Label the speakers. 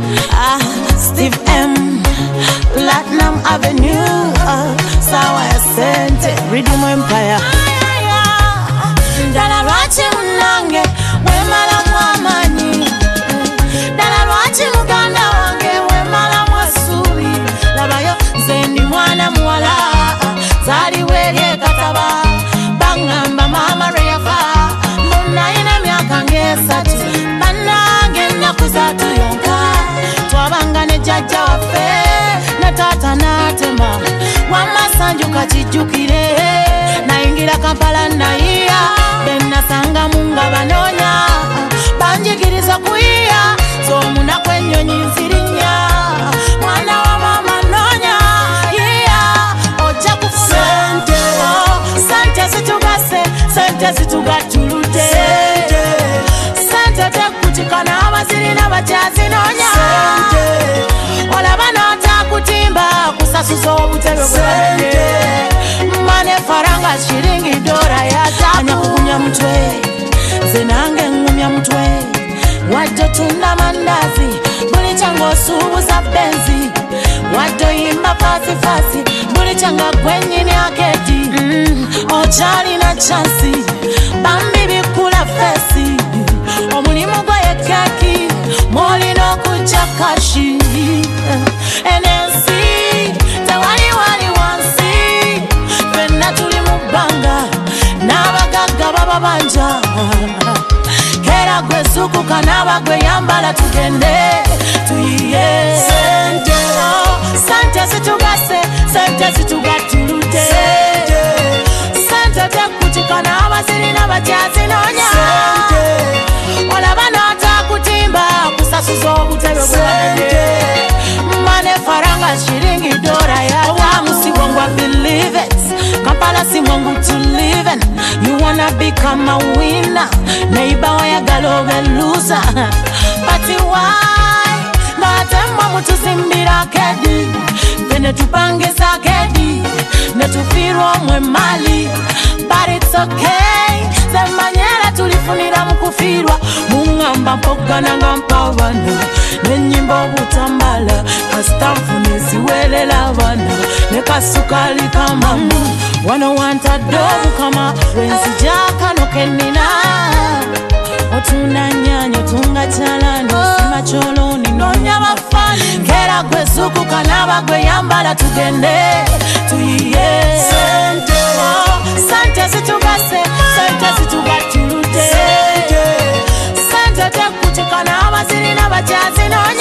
Speaker 1: Steve M, Platinum Avenue, Sawa Sente, Rhythm Empire. Dala lwachi munange, wemala mwamani. Dala lwachi muganda wange, wemala mwasubi. Labayo, zendi mwana mwala, zari wege kataba. Bangamba mama reyafa, muna ina miaka ngesatu. Banange nakuzatu yonka, twabangane jaja wafe, na tata natema. Wamasanju kachijukire, na ingira Kampala na iya. Bena sanga munga banonya, banjikiriza kuia. So muna kwenyo nyinzirinya, mwana wa mama nonya. Yeah, oja kufu sente, sente situgase, sente situgatulute. Sente tekutikana abaziri n'abajazi nonya. Olabana takutimba, kusasuza obutebe bwabadde. Mane faranga shiringi dora ya anya kukunya mutwe, zenange ngumya mutwe. Waddo tunda mandazi, buli chango subuza benzi. Waddo imba fasi fasi, buli changa gwenyini aketi. Ochali na chansi, bambi bikula fesi. Omulimu gwa yekaki, moli no kucha kashi. NNC, tawali wali wansi. Fena tuli mubanga, nabagaga baba banja. Kera gwe suku kanaba gwe yambala tugende. Tuyiye sente, sente situgase, sente situgatulute. Sente tekutikana abaziri n'abajazi nonya. Olabana takutimba, kusasuza obutebe bwabadde. Mane faranga shiringi dora ya tamu. Si wangu I believe it, Kampala si wangu to live in. You wanna become a winner, neighbor wayagala obe loser. But why? Natemwa mutu simbira kedi, pene tupangisa kedi, netufirwa mwe mali. But it's okay, zemanyera tulifunira mukufirwa. Mungamba mpoka nanga mpavana, nenyimbo butambala. Kastamfu nesiwelela wana, nekasukali kama. Wana wanta dobu kama, wensi jaka no kenina. Otuna nyanyo tunga chalano, sima choloni nonya wafani. Kera gwe suku kanaba gwe yambala tugende. Tuyiye sente, sente situgase, sente situgatulute. Sente tekutikana abaziri n'abajazi nonya.